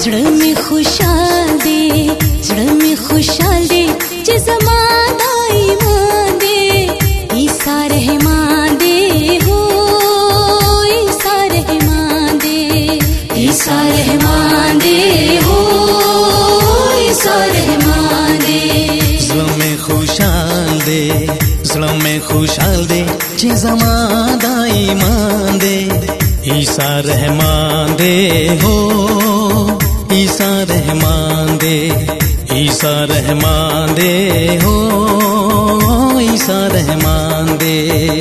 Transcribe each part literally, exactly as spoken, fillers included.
जड़ में खुशाल दे, जड़ में खुशाल दे, जे ज़माना ईमान दे, ईसा रहमान दे हो, ईसा रहमान दे, ईसा रहमान दे हो, ईसा रहमान दे। जड़ में खुशाल दे, जड़ में खुशाल दे, जे ज़माना ईमान दे, ईसा रहमान दे हो, ईसा रहमान दे, ईसा रहमान दे हो, ईसा रहमान दे।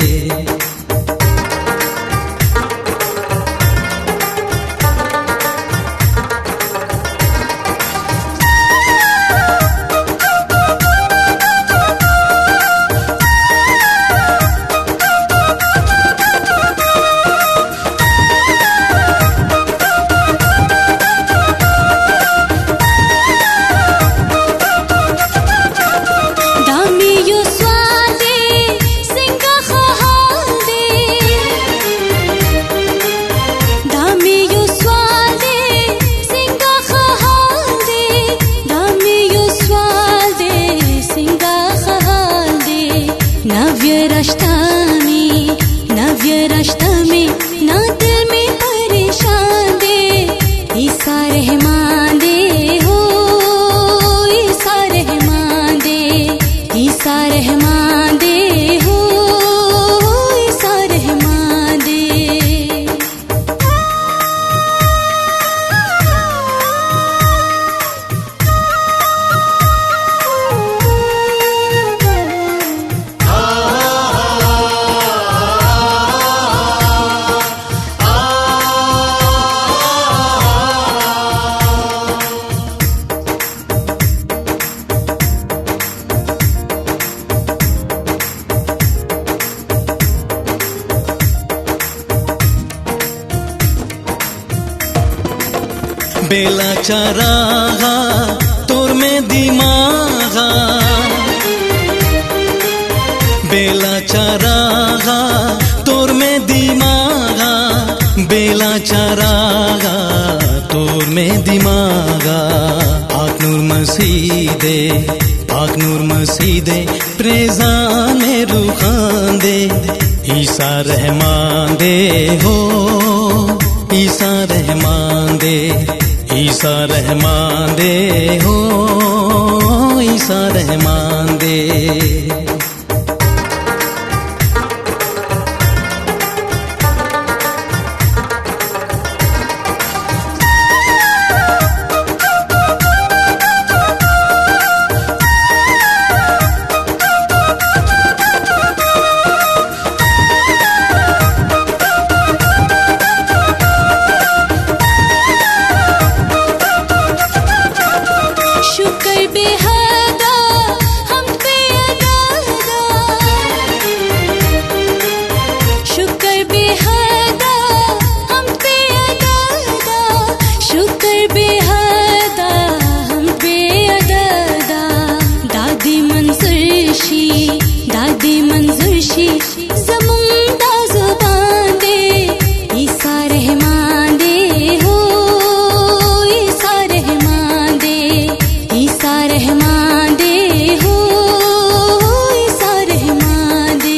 नव्य रास्ता में, नव्य रास्ता में, ना दिल में परेशान दे, ईसा रहमान दे हो, ईसा रहमान दे, ईसा रहमान दे हो, ईसा रहमान दे। बेला चरागा तोर में दिमागा, बेला चरागा तोर में दिमागा, बेला चरागा तोर में दिमागा। पाक नूर मसीदे, पाक नूर मसीदे, प्रेजा में रुखान दे, ईसा रहमान दे हो, ईसा रहमान दे, ईसा रहमान दे हो, ईसा रहमान दे। शुक्र बेहदा हम पे अदा, शुक्र बेहदा हम पे अदा, शुक्र बेहदा हम पे अदा। दादी मंजूर शी, दादी मंजूर शी, ज़मुंदा ज़ुबान दे, ईसा रहमान दे हो, ईसा रहमान दे, ईसा रहमान दे हो, ईसा रहमान दे।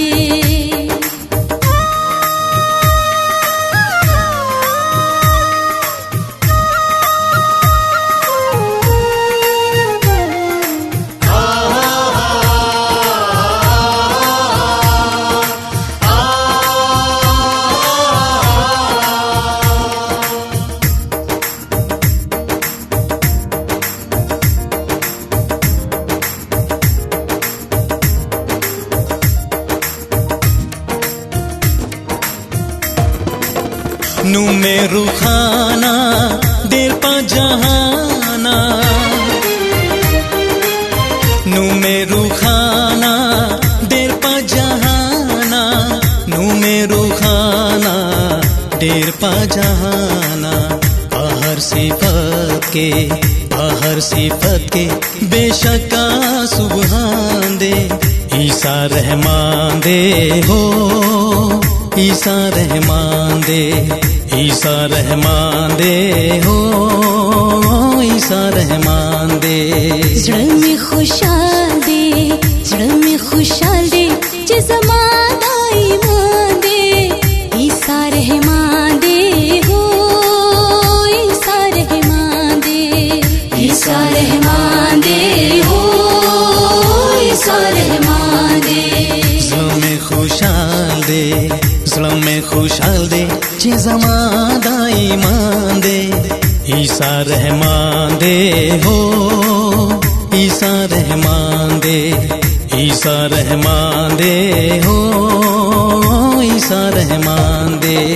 नू में रुखाना देर पा जहाना, नू में रुखाना देर पा जहाना, नू में रुखाना देर पा जहाना। बाहर सिफत के, बाहर सिफत के, बेशका सुबहान दे, ईसा रहमान दे हो, ईसा रहमान दे, ईसा रहमान दे हो ईसा रहमान दे ज़ड़ में खुशाल दे ज़ड़ में खुशाल दे जे ज़मादा ईमान दे ईसा रहमान दे हो ईसा रहमान दे ईसा रहमान दे हो ईसा रहमान दे ज़ड़ में खुशाल दे ज़ड़ में खुशाल दे जे ज़मादा ईमान दे ईसा रहमान दे हो ईसा रहमान दे ईसा रहमान दे हो ईसा रहमान दे